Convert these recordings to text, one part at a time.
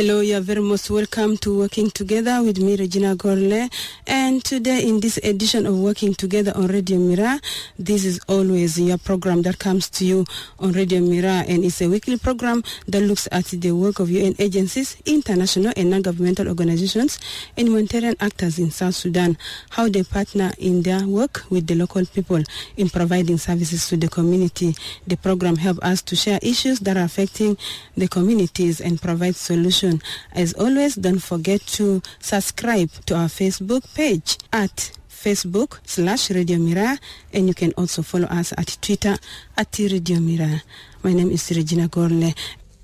Hello, you are very most welcome to Working Together with me, Regina Gorle. And today in this edition of Working Together on Radio Mira, this is always your program that comes to you on Radio Mira, and it's a weekly program that looks at the work of UN agencies, international and non-governmental organizations, and humanitarian actors in South Sudan, how they partner in their work with the local people in providing services to the community. The program helps us to share issues that are affecting the communities and provide solutions. As always, don't forget to subscribe to our Facebook page at Facebook/Radio Mira, and you can also follow us at Twitter at Radio Mira. My name is Regina Gorle.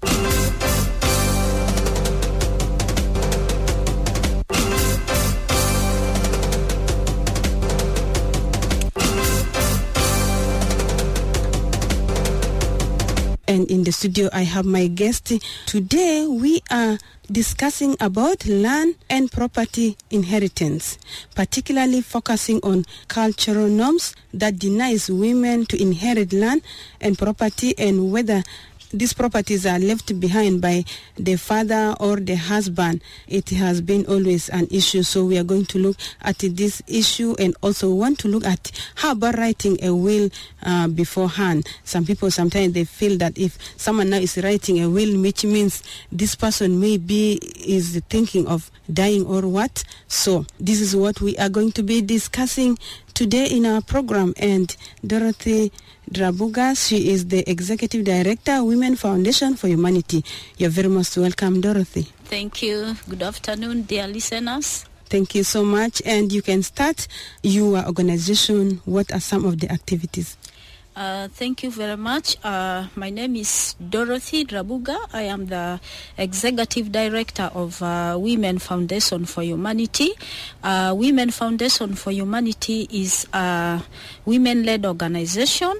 And in the studio, I have my guest. Today, we are discussing about land and property inheritance, particularly focusing on cultural norms that denies women to inherit land and property, and whether these properties are left behind by the father or the husband. It has been always an issue, so we are going to look at this issue, and also want to look at how about writing a will beforehand. Some people, sometimes they feel that if someone now is writing a will, which means this person maybe is thinking of dying or what. So this is what we are going to be discussing today in our program. And Dorothy Drabuga, she is the Executive Director, Women Foundation for Humanity. You're very much welcome, Dorothy. Thank you. Good afternoon, dear listeners. Thank you so much. And you can start your organization. What are some of the activities? Thank you very much. My name is Dorothy Drabuga. I am the Executive Director of Women Foundation for Humanity. Women Foundation for Humanity is a women-led organization,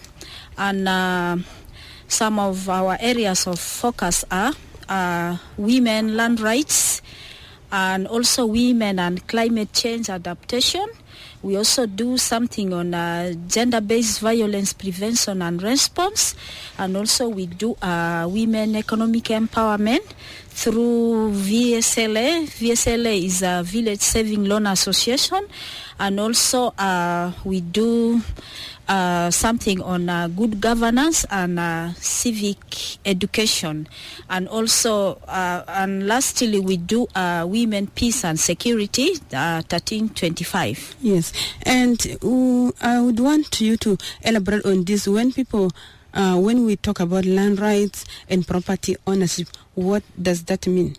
and some of our areas of focus are women land rights, and also women and climate change adaptation. We also do something on gender-based violence prevention and response, and also we do women economic empowerment through VSLA. VSLA is a Village Saving Loan Association, and also we do something on good governance and civic education, and also and lastly we do women peace and security 1325. Yes, and I would want you to elaborate on this. When people when we talk about land rights and property ownership, what does that mean?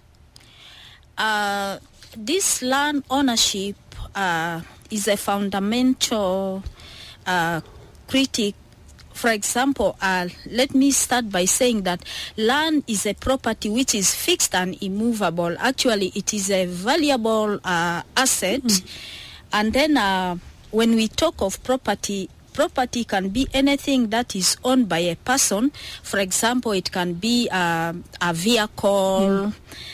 This land ownership is a fundamental critic. For example, let me start by saying that land is a property which is fixed and immovable. Actually, it is a valuable asset. And then when we talk of property can be anything that is owned by a person. For example, it can be a vehicle,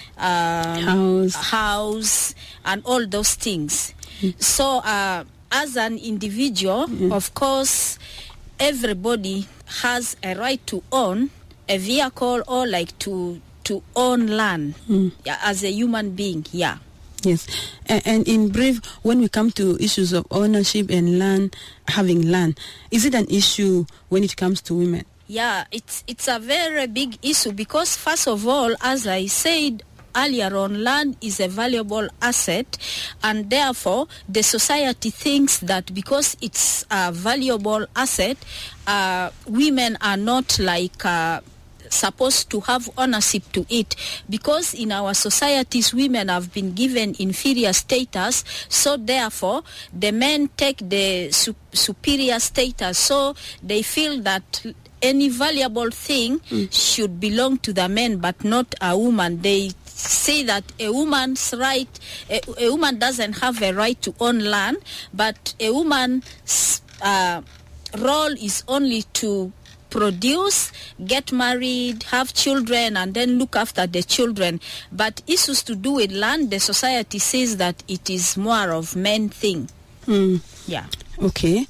house, and all those things. So as an individual, of course, everybody has a right to own a vehicle or like to own land as a human being. Yeah. Yes. And in brief, when we come to issues of ownership and land, having land, is it an issue when it comes to women? Yeah, it's a very big issue because, first of all, as I said earlier on, land is a valuable asset, and therefore the society thinks that because it's a valuable asset, women are not like supposed to have ownership to it, because in our societies women have been given inferior status, so therefore the men take the superior status, so they feel that any valuable thing should belong to the men but not a woman. They say that a woman's right, a woman doesn't have a right to own land, but a woman's role is only to produce, get married, have children, and then look after the children. But issues to do with land, the society says that it is more of men thing. Yeah. Okay.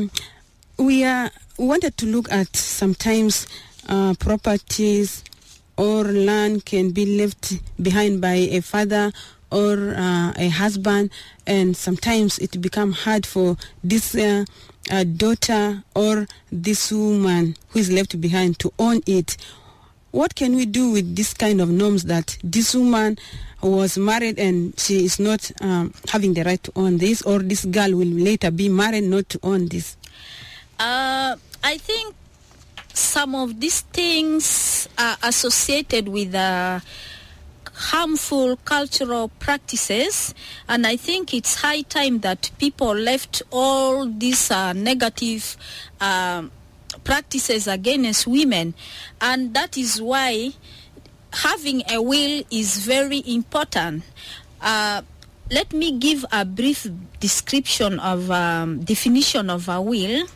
We wanted to look at sometimes properties or land can be left behind by a father or a husband, and sometimes it becomes hard for this daughter or this woman who is left behind to own it. What can we do with this kind of norms that this woman was married and she is not having the right to own this, or this girl will later be married not to own this? I think some of these things are associated with harmful cultural practices, and I think it's high time that people left all these negative practices against women, and that is why having a will is very important. Let me give a brief description of definition of a will.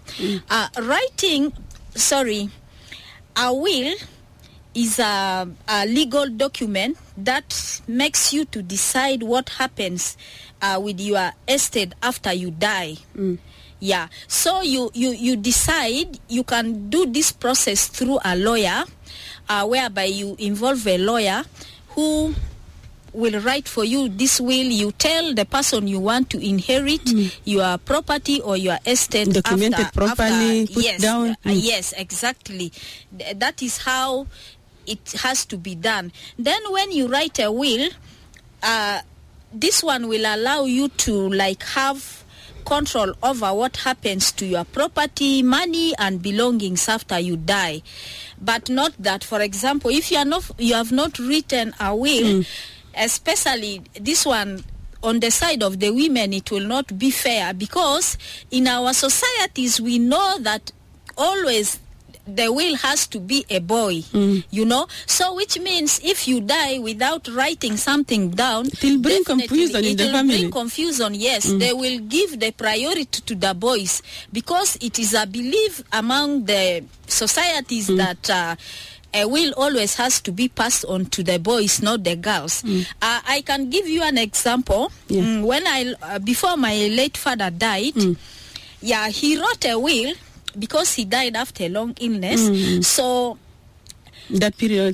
A will is a legal document that makes you to decide what happens with your estate after you die. Yeah, so you decide. You can do this process through a lawyer, whereby you involve a lawyer who will write for you this will. You tell the person you want to inherit your property or your estate. Documented properly, put down. Yes, exactly. That is how it has to be done. Then when you write a will, this one will allow you to have control over what happens to your property, money, and belongings after you die. But not that, for example, if you have not written a will, especially this one on the side of the women, it will not be fair, because in our societies we know that always the will has to be a boy, so which means if you die without writing something down, it will bring confusion in the family. Bring confusion, yes. They will give the priority to the boys, because it is a belief among the societies that a will always has to be passed on to the boys, not the girls. I can give you an example. When before my late father died, he wrote a will, because he died after a long illness. So in that period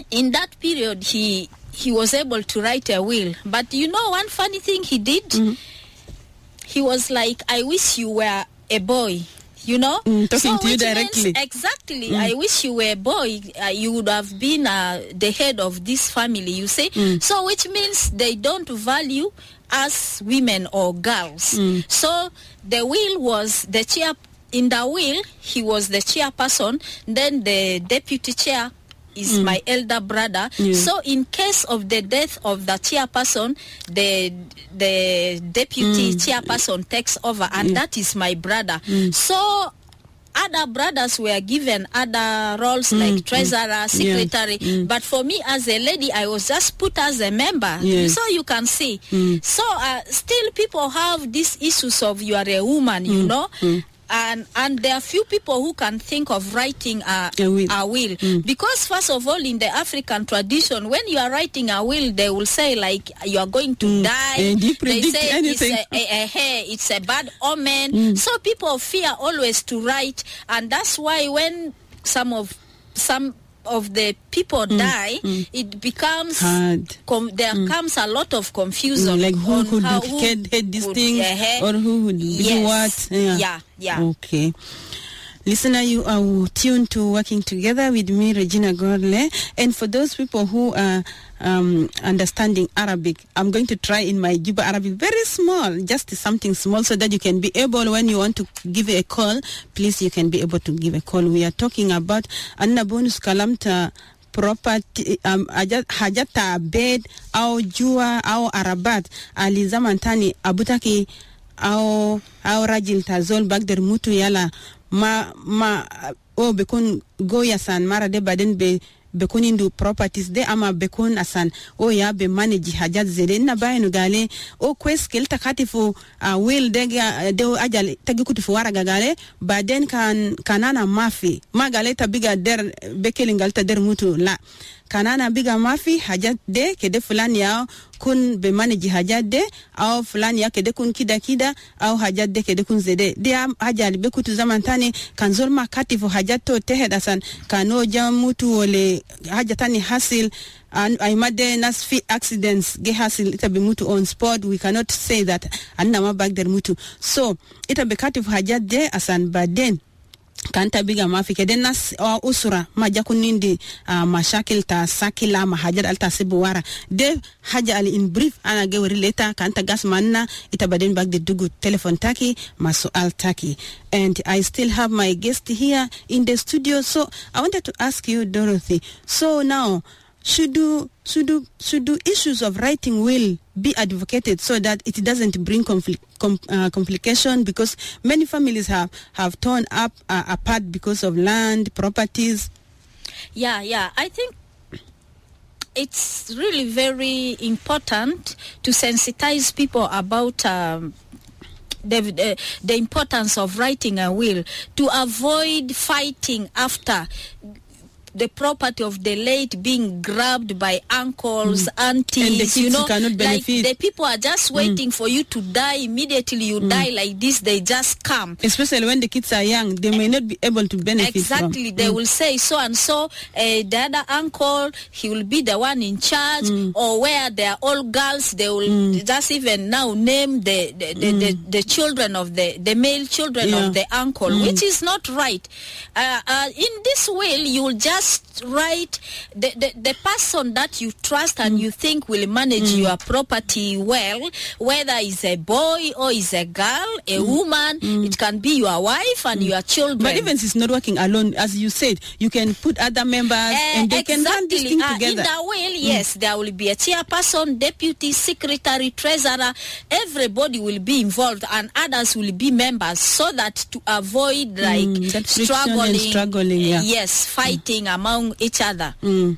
he was able to write a will. But one funny thing he did, he was like, I wish you were a boy, talking so to you directly. Exactly. I wish you were a boy, you would have been the head of this family, you say. So which means they don't value us women or girls. So the will was the chair. In the will, he was the chairperson. Then the deputy chair is my elder brother. So in case of the death of the chairperson, the deputy chairperson takes over, and that is my brother. So other brothers were given other roles like treasurer, secretary. But for me as a lady, I was just put as a member. So you can see. So still people have these issues of you are a woman, And there are few people who can think of writing a will. Because first of all, in the African tradition, when you are writing a will, they will say like you are going to die. And you predict they say anything. It's a bad omen. So people fear always to write, and that's why when some of the people die, it becomes hard. There comes a lot of confusion, like who on could how, head this thing, or who would do what. Yeah. Okay. Listener, you are tuned to Working Together with me, Regina Gorle. And for those people who are understanding Arabic, I'm going to try in my Juba Arabic, very small, just something small, so that you can be able, when you want to give a call, please, you can be able to give a call. We are talking about Anna Bonus Kalamta property, hajata bed, au jua, au arabat, alizamantani abutaki, au rajil tazol bagder mutu yala, ma bekun goya san mara de baden bekun indu properties de ama bekun asan ya be manage hajat zede na bayinu gale kweskel takatifu will de ajal tagikuti fu wara gale baden kanana mafi magale tabiga der bekelingal ta der mutu la kanana biga mafi hajat de kede fulani yao kun be manage hajat de au fulani ya kede kun kida au hajat de kede kun zede de hajali be kutu zaman tani kan zorma katifu hajat to tehedasan kano jamutu wole hajatani hasil and I made nasfi accidents ge hasil itabe mutu on spot. We cannot say that anna ma back der mutu, so itabe katifu hajat de asan baden kanta biga mafi keden nas usura maja kunindi mashakil ta sakila mahajat alta sibuwara de haja ali in brief ana ge later kanta gas manna itabaden back the dugu telephone taki maso al taki. And I still have my guest here in the studio, so I wanted to ask you, Dorothy, so now should issues of writing will be advocated so that it doesn't bring complication, because many families have torn up apart because of land, properties? Yeah, I think it's really very important to sensitize people about the importance of writing a will, to avoid fighting after the property of the late being grabbed by uncles, aunties, and the kids, you know, cannot benefit. Like the people are just waiting for you to die. Immediately you die like this, they just come. Especially when the kids are young, they may not be able to benefit exactly from. They will say so and so, the other uncle, he will be the one in charge, or where they are all girls, they will just even now name the children of the male children of the uncle, which is not right. In this will, you will just write the person that you trust and you think will manage your property well, whether it's a boy or it's a girl, a woman, it can be your wife and your children. But even if it's not working alone, as you said, you can put other members and they can run this thing together. In the will, yes, there will be a chairperson, deputy, secretary, treasurer, everybody will be involved and others will be members, so that to avoid like struggling, yes, fighting among each other.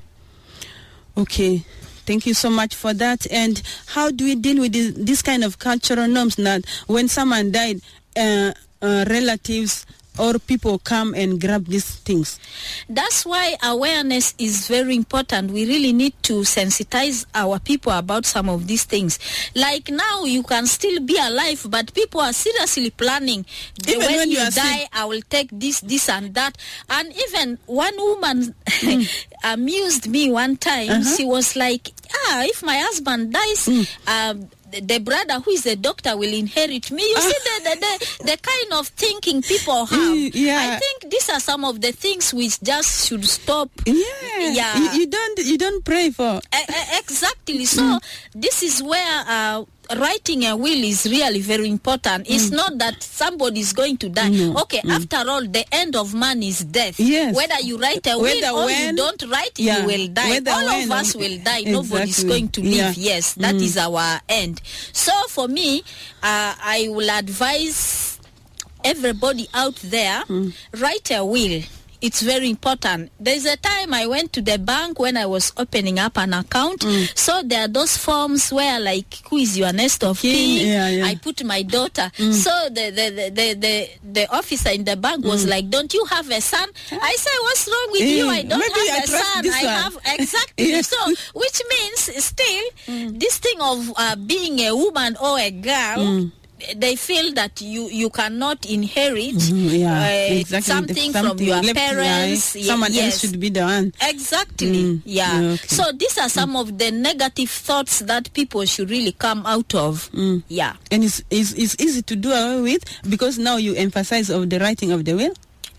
Okay, thank you so much for that. And how do we deal with this kind of cultural norms that when someone died, relatives or people come and grab these things? That's why awareness is very important. We really need to sensitize our people about some of these things. Like now, you can still be alive, but people are seriously planning. When you die, I will take this and that. And even one woman amused me one time. She was like, if my husband dies, the brother who is a doctor will inherit me. You see the kind of thinking people have. I think these are some of the things which just should stop. You don't pray for. Exactly. So this is where writing a will is really very important. It's not that somebody is going to die. After all, the end of man is death. Yes. Whether you write a will or you don't write, you will die. All of us will die. Nobody is going to live. Yes, that is our end. So for me, I will advise everybody out there, write a will. It's very important. There's a time I went to the bank when I was opening up an account. So there are those forms where, like, who is your next of kin? I put my daughter. So the officer in the bank was like, "Don't you have a son?" I said, "What's wrong with you? I don't have a son. I have exactly." So, which means still this thing of being a woman or a girl. They feel that you cannot inherit something from your parents. Someone else should be the one. Exactly. So these are some of the negative thoughts that people should really come out of. And it's easy to do away with because now you emphasize of the writing of the will.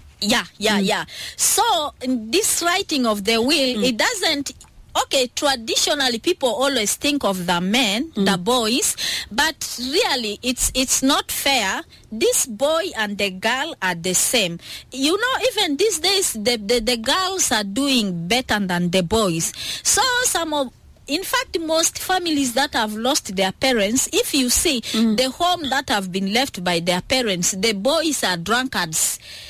So in this writing of the will, it doesn't. Okay, traditionally people always think of the men, the boys, but really it's not fair. This boy and the girl are the same. You know, even these days the girls are doing better than the boys. So in fact, most families that have lost their parents, if you see the home that have been left by their parents, the boys are drunkards.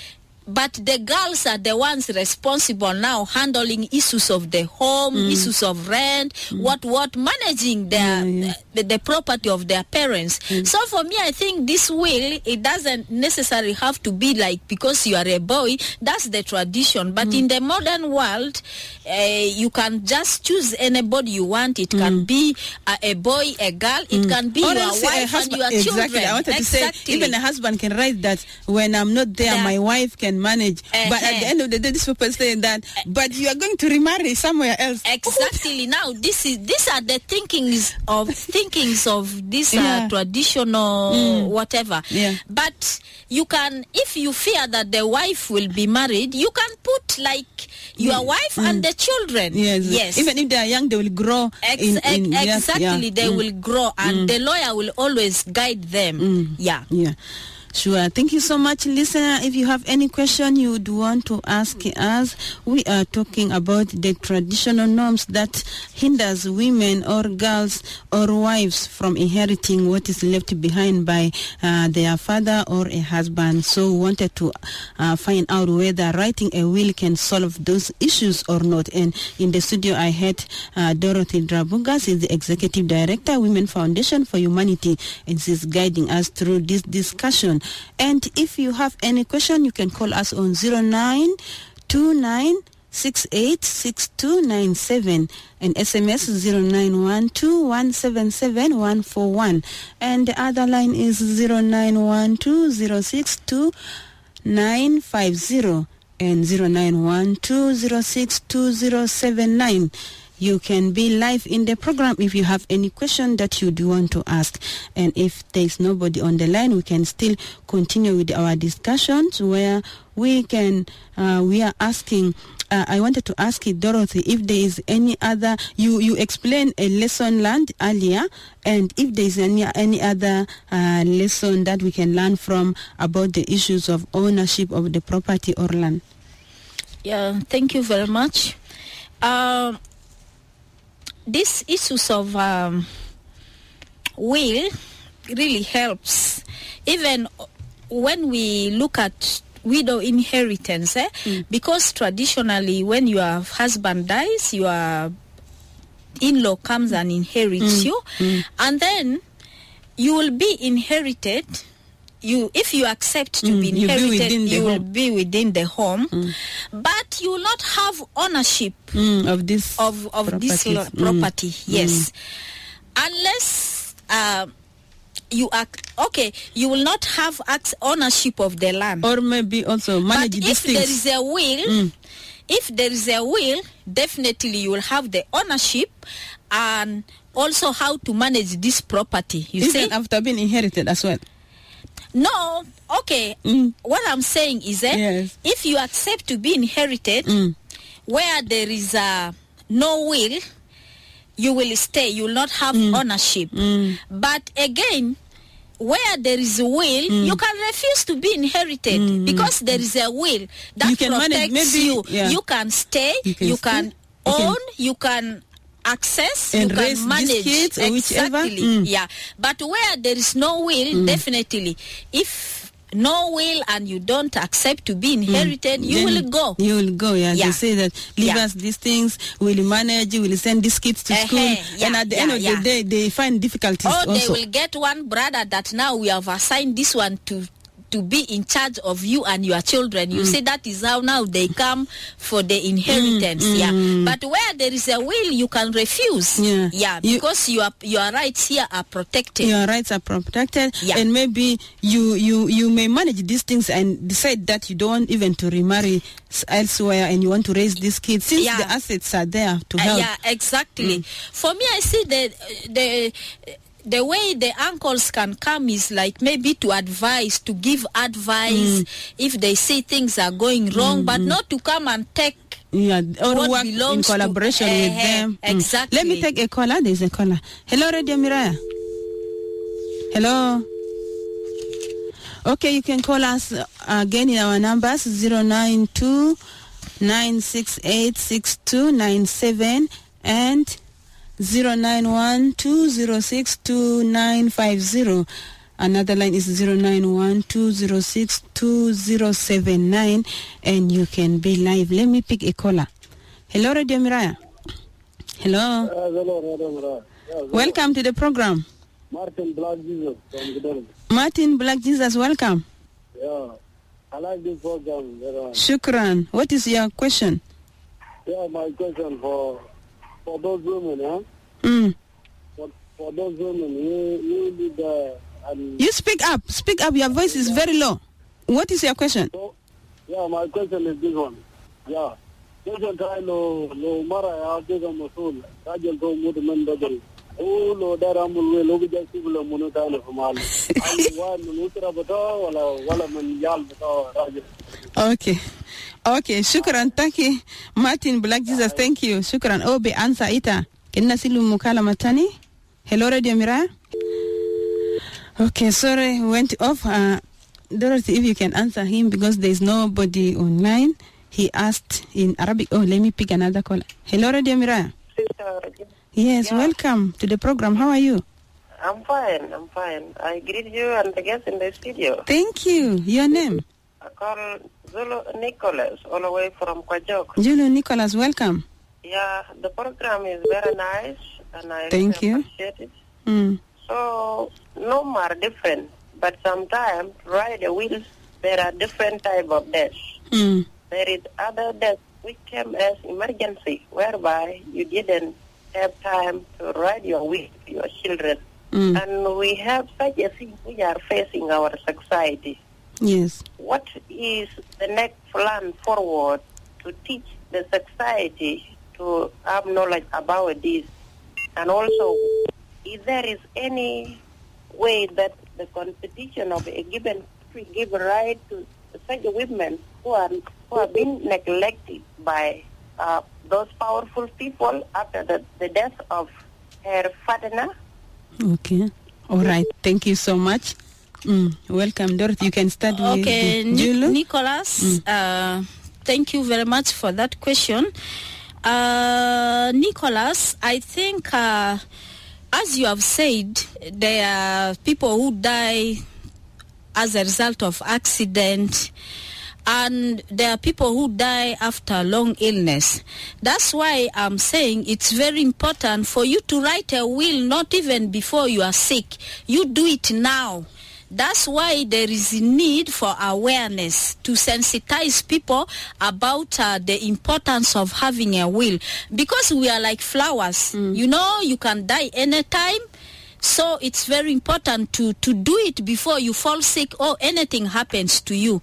but the girls are the ones responsible now, handling issues of the home, issues of rent, what managing the property of their parents. So for me, I think this will, it doesn't necessarily have to be like because you are a boy, that's the tradition. But in the modern world, you can just choose anybody you want. It can be a boy, a girl, it can be your wife and your children. Exactly. I wanted to say, even a husband can write that when I'm not there, my wife can manage. But at the end of the day, these people say that, but you are going to remarry somewhere else. Exactly. Now, these are the thinkings of this traditional whatever. Yeah. But you can, if you fear that the wife will be married, you can put like your wife and the children. Yes. Even if they are young, they will grow. Exactly. They will grow, and the lawyer will always guide them. Yeah. Sure. Thank you so much, listener. If you have any question you would want to ask us, we are talking about the traditional norms that hinders women or girls or wives from inheriting what is left behind by their father or a husband. So we wanted to find out whether writing a will can solve those issues or not. And in the studio, I had Dorothy Drabuga. She's the Executive Director, Women Foundation for Humanity, and she's guiding us through this discussion. And if you have any question, you can call us on 0929686297 and SMS 0912177141, and the other line is 0912062950 and 0912062079. You can be live in the program if you have any question that you do want to ask. And if there's nobody on the line, we can still continue with our discussions where we are asking, I wanted to ask you, Dorothy, if there is any other, you explained a lesson learned earlier, and if there is any other lesson that we can learn from about the issues of ownership of the property or land. Yeah, thank you very much. These issues of will really helps. Even when we look at widow inheritance, because traditionally when your husband dies, your in-law comes and inherits you, and then you will be inherited. If you accept to be inherited, you will be within the home, but you will not have ownership of this property. Yes, unless you will not have ownership of the land, or maybe also manage these things. If there is a will, if there is a will, definitely you will have the ownership and also how to manage this property. You see, after being inherited as well. No, okay. What I'm saying is that if you accept to be inherited, where there is no will, you will stay. You will not have ownership. But again, where there is a will, you can refuse to be inherited because there is a will that protects you. You can stay, you can own, you can access, and you can manage kids or exactly. Yeah, but where there is no will, definitely, if no will and you don't accept to be inherited, you will go. You will go. They say that leave us these things, we'll manage, we'll send these kids to school, and at the end of the day, they find difficulties. Or they will get one brother that now we have assigned this one to be in charge of you and your children. You see, that is how now they come for the inheritance. But where there is a will, you can refuse. Because your rights here are protected. Your rights are protected, and maybe you may manage these things and decide that you don't want even to remarry elsewhere, and you want to raise these kids since the assets are there to help. Exactly. For me, I see that the way the uncles can come is like maybe to advise, to give advice if they see things are going wrong, but not to come and take or work in collaboration with them. Exactly. Let me take a caller. There's a caller. Hello, Radio Miraya. Hello. Okay, you can call us again in our numbers 092-968-6297 and 091-206-2950. Another line is 0912062079, and you can be live. Let me pick a caller. Hello, Radio Miraya. Hello. Hello, Radio Miraya. Welcome to the program. Martin Black Jesus from Gidel. Martin Black Jesus, welcome. Yeah, I like this program very much. Shukran. What is your question? Yeah, my question for those women, for those women, you need You speak up. Speak up. Your voice is very low. What is your question? So, yeah, my question is this one. Yeah. Question try lo mara ya diga masul. Rajal to mudu man badal. Oh, lo daramul we lo bija sibula munutana famal. Al wan nutra bato wala man yal bato rajal. Okay, shukran. Thank you, Martin Black Jesus. Thank you. Shukran. Obe answer ita. Kenna silu mukala matani. Hello, Radio Miraya. Okay, sorry, went off. Dorothy, if you can answer him because there is nobody online. He asked in Arabic. Oh, let me pick another caller. Hello, Radio Miraya. Yes, welcome to the program. How are you? I'm fine. I greet you and the guests in the studio. Thank you. Your name? I call Zulu Nicholas, all the way from Kwajok. Zulu Nicholas, welcome. Yeah, the program is very nice, and I Thank you. appreciate it. So, no more different, but sometimes, right, the wheels, there are different type of deaths. There is other deaths which came as emergency, whereby you didn't have time to ride your wheel to your children. And we have such a thing we are facing our society. Yes. What is the next plan forward to teach the society to have knowledge about this? And also, if there is any way that the constitution of a given country give right to such women who are being neglected by those powerful people after the death of her partner. Okay. All right. Thank you so much. Welcome, Dorothy. You can start with Julu. Nicholas, thank you very much for that question. Nicholas, I think, as you have said, there are people who die as a result of accident, and there are people who die after long illness. That's why I'm saying it's very important for you to write a will not even before you are sick. You do it now. That's why there is a need for awareness to sensitize people about the importance of having a will. Because we are like flowers. You know, you can die anytime. So it's very important to do it before you fall sick or anything happens to you.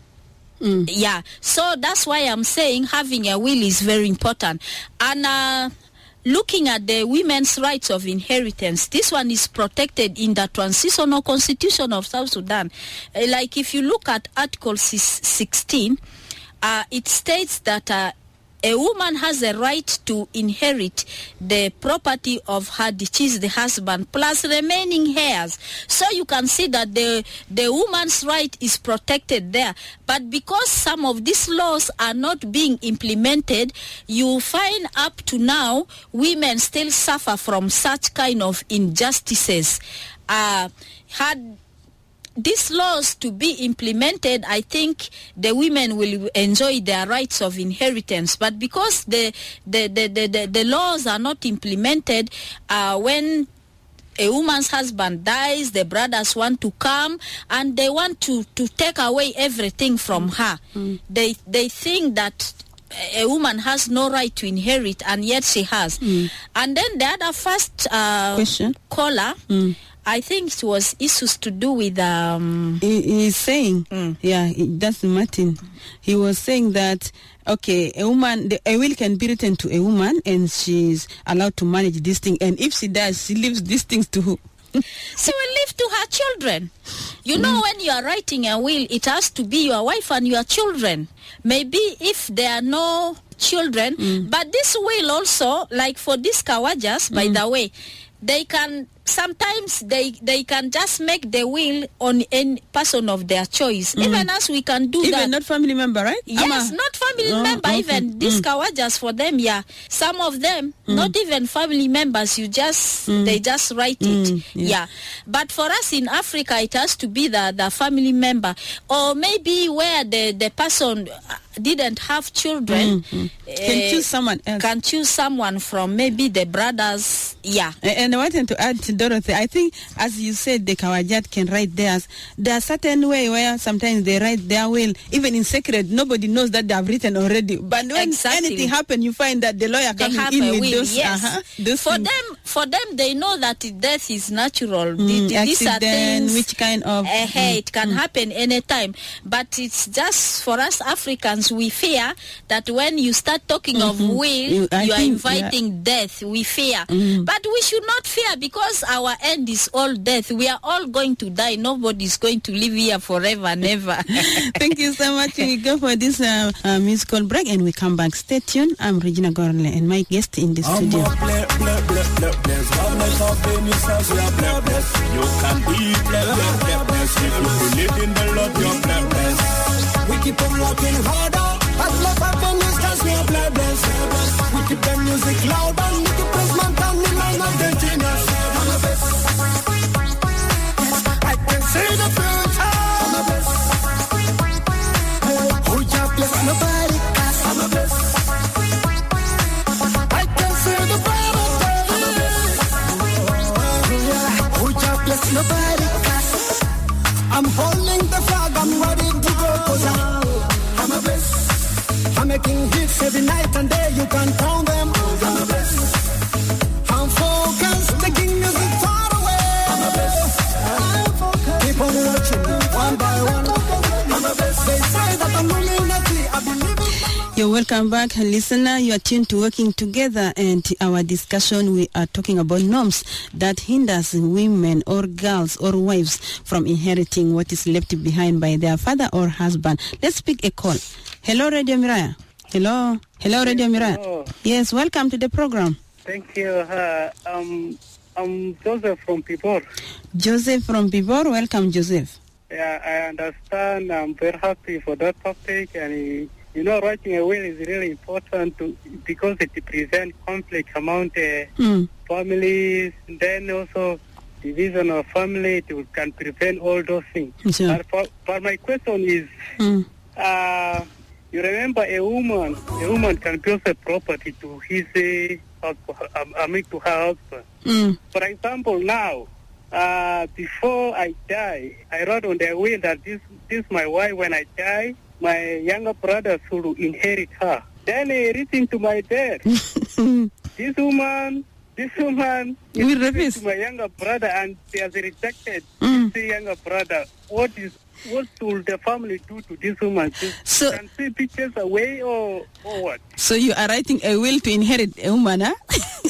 Yeah, so that's why I'm saying having a will is very important. And looking at the women's rights of inheritance, this one is protected in the transitional constitution of South Sudan. Like if you look at Article 16, it states that a woman has a right to inherit the property of her deceased husband plus remaining heirs. So you can see that the woman's right is protected there. But because some of these laws are not being implemented, you find up to now women still suffer from such kind of injustices. Had these laws to be implemented, I think the women will enjoy their rights of inheritance. But because the laws are not implemented, when a woman's husband dies, the brothers want to come and they want to take away everything from her. They think that a woman has no right to inherit, and yet she has. And then the other first question caller, I think it was issues to do with he's saying that's Martin. He was saying that okay, a woman, a will can be written to a woman and she's allowed to manage this thing, and if she does, she leaves these things to who? She will leave to her children. You know, when you are writing a will, it has to be your wife and your children. Maybe if there are no children, but this will also, like for these Kawajas, by the way, they can sometimes they can just make the will on any person of their choice. Even us, we can do that. Even not family member, right? Yes, not family member. Okay. Even these kawajas for them, yeah. Some of them, not even family members. They just write it. Yeah. But for us in Africa, it has to be the family member, or maybe where the person didn't have children, can choose someone else. Can choose someone from maybe the brothers. Yeah. And I wanted to add to Dorothy, I think, as you said, the Kawajat can write theirs. There are certain way where sometimes they write their will, even in secret. Nobody knows that they have written already. But when anything happens, you find that the lawyer comes in with those. Yes. Those for them, they know that death is natural. These are things. Which kind of? It can happen anytime. But it's just for us Africans, we fear that when you start talking of will, you are inviting death. We fear. But we should not fear, because our end is all death. We are all going to die. Nobody is going to live here forever and ever. Thank you so much. We go for this musical break and we come back. Stay tuned. I'm Regina Gorle and my guest in the studio. You can be blessed if you believe in the Lord, you're blessed. We keep on working harder. As love happens, cause we are blessed. We keep the music loud and we keep this man coming line of the genius. I'm the best. I can see the future. I'm the best. Who just bless nobody, cause I'm the best. I can see the better days. Who just bless nobody, cause I'm holding the flag, I'm ready to go, cause I'm the best. I'm making hits every night and day, you can count them. I'm the best. I'm focused, taking music far away. I'm the best. Keep on watching, one by one. I'm the best. They say that I'm luminati, I believe in. You're welcome back, listener. You are tuned to Working Together, and our discussion, we are talking about norms that hinders women or girls or wives from inheriting what is left behind by their father or husband. Let's pick a call. Hello, Radio Miraya. Hello, Radio Miraya. Hello. Yes, welcome to the program. Thank you. I'm Joseph from Pibor. Joseph from Pibor. Welcome, Joseph. Yeah, I understand. I'm very happy for that topic. And, writing a will is really important because it prevents conflict among families. And then also division of family. It can prevent all those things. Sure. But my question is, you remember a woman can build a property to his to her husband. For example, now, before I die, I wrote on the will that this my wife, when I die, my younger brother should inherit her. Then he written to my dad. This woman We refuse. to my younger brother, and he has rejected this younger brother. What should the family do to this woman? So, can she be chased away or what? So you are writing a will to inherit a woman, huh?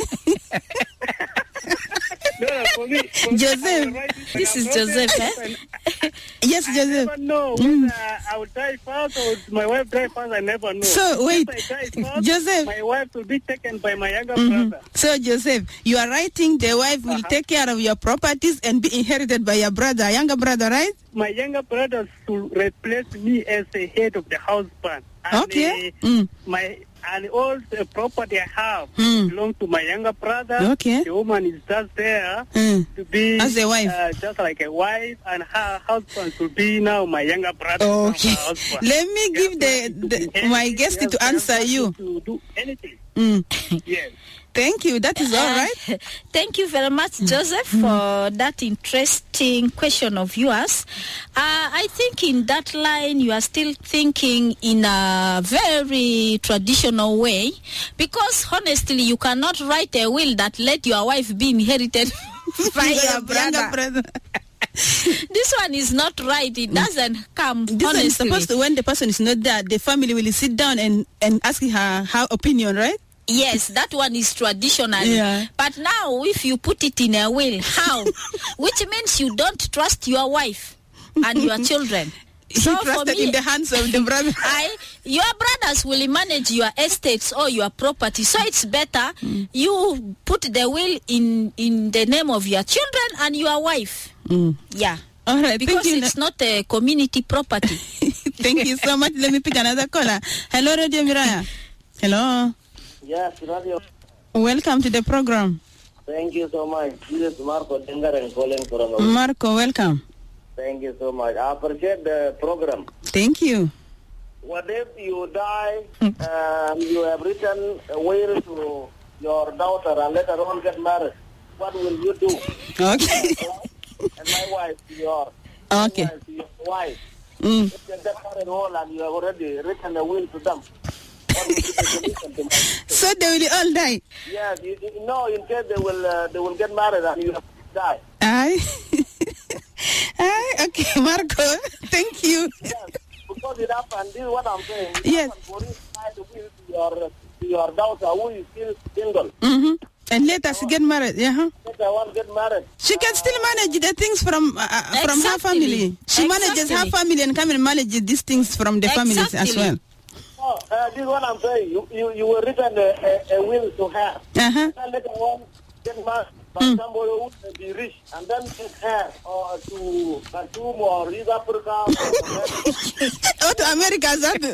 No, for me, Joseph. This is Joseph, eh? Yes, I Joseph. never know whether I will die first or my wife die first. I never know. So, wait, if I die first, Joseph. my wife will be taken by my younger brother. So, Joseph, you are writing the wife will take care of your properties and be inherited by your brother, younger brother, right? My younger brother should replace me as the head of the husband. And, Okay. And all the property I have belongs to my younger brother. Okay. The woman is just there to be as a wife, just like a wife, and her husband should be now my younger brother. Okay. Her husband. Let me give my guest to answer you. To do anything. Yes. Thank you. That is all right. Thank you very much, Joseph, for that interesting question of yours. I think in that line you are still thinking in a very traditional way, because honestly you cannot write a will that let your wife be inherited by your brother. This one is not right. It doesn't come. This one is supposed to, when the person is not there, the family will sit down and ask her opinion, right? Yes, that one is traditional. Yeah. But now, if you put it in a will, how? Which means you don't trust your wife and your children. So for trusted me, in the hands of the brother. Your brothers will manage your estates or your property. So it's better you put the will in the name of your children and your wife. Yeah. All right, because thank you. it's not a community property. Thank you so much. Let me pick another caller. Hello, Radio Miraya. Hello. Yes, Radio. Welcome to the program. Thank you so much. This is Marco Dengar and calling from. Marco, welcome. Thank you so much. I appreciate the program. Thank you. What if you die and you have written a will to your daughter and later on get married? What will you do? Okay. And my wife, your Okay. wife. If you get married all and you have already written a will to them, what will be the solution to my So they will all die? Yes, no, in case they will get married and you have to die. Aye. Aye. Okay, Marco. Thank you. Yes, because it happened. This is what I'm saying. It Yes. happened for you to write a will to your daughter who is still single. And let us get married. Yeah. Later on get married. She can still manage the things from her Exactly. family. She manages her Exactly. family and come and manage these things from the families as well. Oh, this is what I'm saying. You were written a will to her. Uh-huh. And later on get married by somebody who will be rich and then take her or to Khartoum or East Africa. Oh, to America,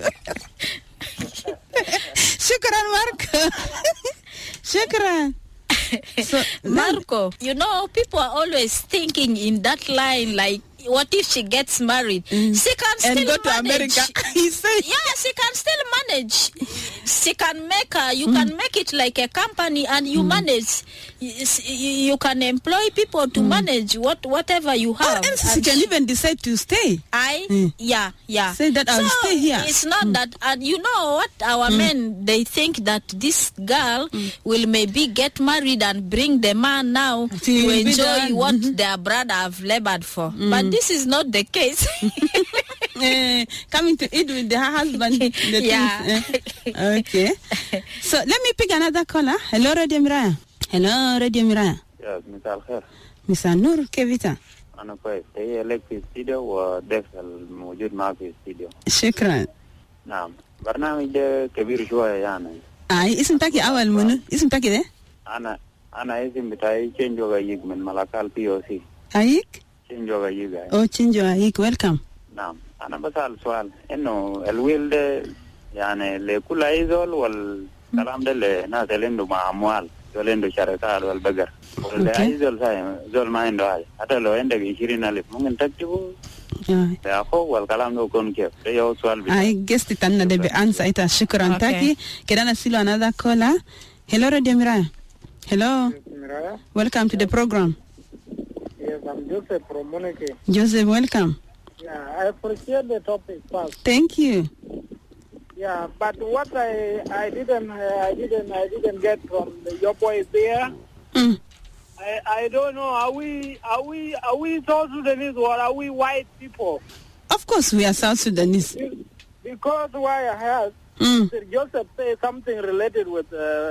Shukran, Marco. Shukran. So, Marco, you know, people are always thinking in that line, like, what if she gets married? She can still and go to manage. America. He said. Yeah, she can still manage. She can make you can make it like a company, and you manage. You can employ people to manage whatever you have. And she can even decide to stay. Yeah. Say that I'll stay here. It's not that, and you know what? Our men, they think that this girl will maybe get married and bring the man now to will be enjoy done. what their brother have labored for. But this is not the case. Coming to eat with her husband. The Yeah. things, okay. So let me pick another caller. Hello, Radio Miraya. Hello, Radio Miraya. Yes, مساء الخير. مساء النور كيف انت؟ أنا كويس. هي لك في الاستديو وضيف الموجود معك في الاستديو. شكرا. نعم. برنامج ده كبير شوية يعني. اسمك أول منو؟ اسمك ده؟ أنا اسم بتاعي تشينجو غايق من ملاكال POC. أيك؟ تشينجو غايق. أو تشينجو أيك. ويلكم. نعم. أنا بسأل سؤال إنه الويل ده يعني لكل أي زول والكلام ده لناس اللي عنده مع أموال. زول عنده شركات والبقر. ولا أي زول ما عنده حاجة. حتى لو عندك 20,000 ممكن تكتبه. يا أخو والكلام ده يكون كيف؟ ده يو سؤال بتاعي. I guess تتنا ده بأنسى إيتا. شكرا. Okay. تاكي كده نسيلو another caller. Hello, Radio Miraya. Hello. Miraya? Welcome to the program. Yes, I'm Joseph from Monike. Joseph, welcome. Yeah, I appreciate the topic first. Thank you. Yeah, but what I didn't get from your boys there. I don't know. Are we South Sudanese or are we white people? Of course, we are South Sudanese. Because why I have Joseph say something related with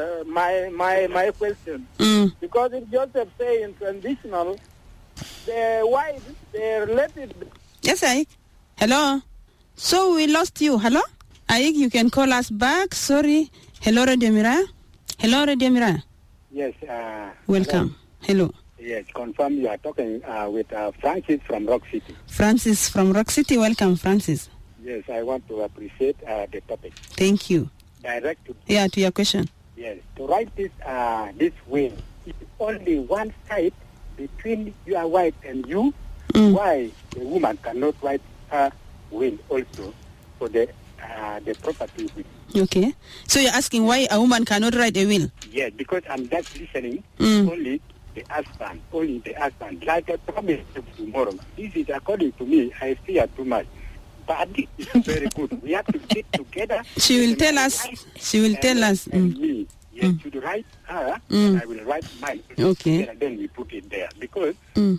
my question. Because if Joseph say in transitional, the white they related. Yes, Aik. Hello. So we lost you. Hello? Aik, you can call us back. Sorry. Hello, Radio Miraya. Hello, Radio Miraya. Yes. Welcome. Hello. Yes, confirm you are talking with Francis from Rock City. Francis from Rock City. Welcome, Francis. Yes, I want to appreciate the topic. Thank you. Direct to to your question. Yes, to write this will, it's only one side between your wife and you. Why the woman cannot write her will also for the property will. Okay. So you're asking why a woman cannot write a will? Yes, because I'm just listening. Only the husband. Like I promised tomorrow. This is according to me. I fear too much. But it's very good. We have to get together. She will tell us. And me. Yes, should write her, and I will write mine. Okay. And then we put it there. Because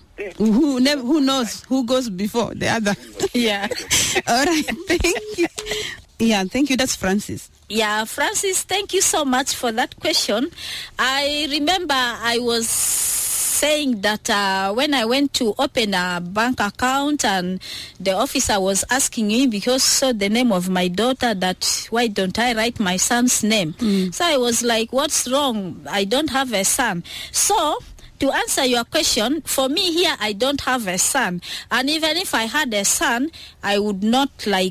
who knows who goes before the other? Yeah. All right. Thank you. Yeah, thank you. That's Francis. Yeah, Francis, thank you so much for that question. I remember I was saying that when I went to open a bank account and the officer was asking me, because saw the name of my daughter, that why don't I write my son's name? So I was like, what's wrong? I don't have a son. So to answer your question, for me here, I don't have a son. And even if I had a son, I would not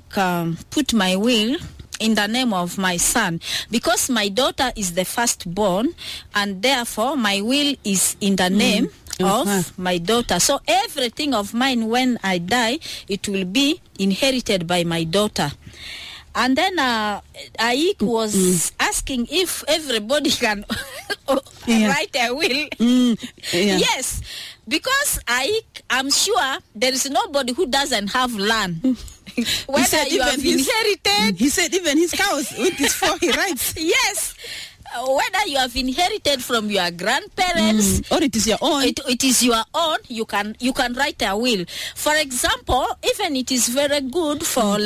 put my will in the name of my son, because my daughter is the firstborn, and therefore my will is in the name of my daughter. So everything of mine, when I die, it will be inherited by my daughter. And then Aik was asking if everybody can write a will. Yes, because Aik, I'm sure there is nobody who doesn't have land. Whether you have inherited. He said even his cows with his four, he writes. Yes. Whether you have inherited from your grandparents or it is your own, it is your own. You can write a will. For example, even it is very good for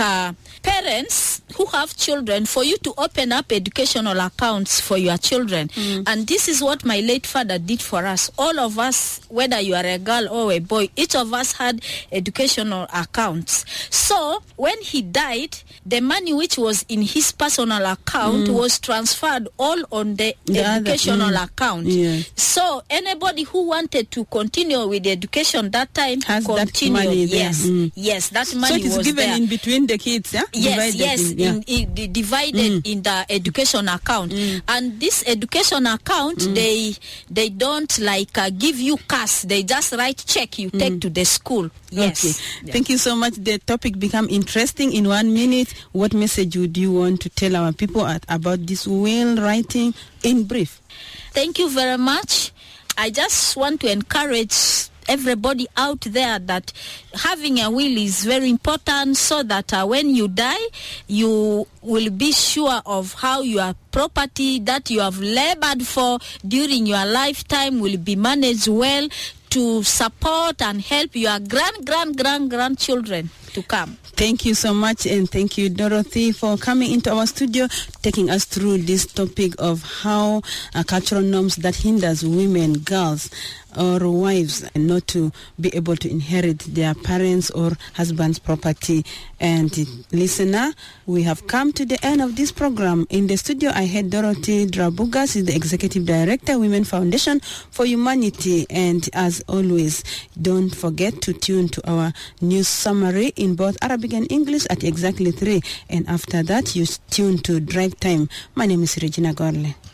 parents who have children, for you to open up educational accounts for your children. And this is what my late father did for us. All of us, whether you are a girl or a boy, each of us had educational accounts. So when he died, the money which was in his personal account was transferred all on the educational account. So anybody who wanted to continue with the education that time has continue. That money there. Yes, that money was there. So it is given in between the kids, yeah? Yes, divided in the education account. And this education account, they don't give you cash. They just write check you take to the school. Yes. Okay. Thank you so much. The topic become interesting in 1 minute. What message would you want to tell our people about this will writing in brief? Thank you very much. I just want to encourage everybody out there that having a will is very important, so that when you die, you will be sure of how your property that you have labored for during your lifetime will be managed well to support and help your grandchildren to come. Thank you so much, and thank you, Dorothy, for coming into our studio, taking us through this topic of how cultural norms that hinders women, girls, or wives not to be able to inherit their parents' or husband's property. And listener, we have come to the end of this program. In the studio, I had Dorothy Drabuga, she's the Executive Director, Women Foundation for Humanity. And as always, don't forget to tune to our news summary in both Arabic and English at exactly 3. And after that, you tune to Drive Time. My name is Regina Gorle.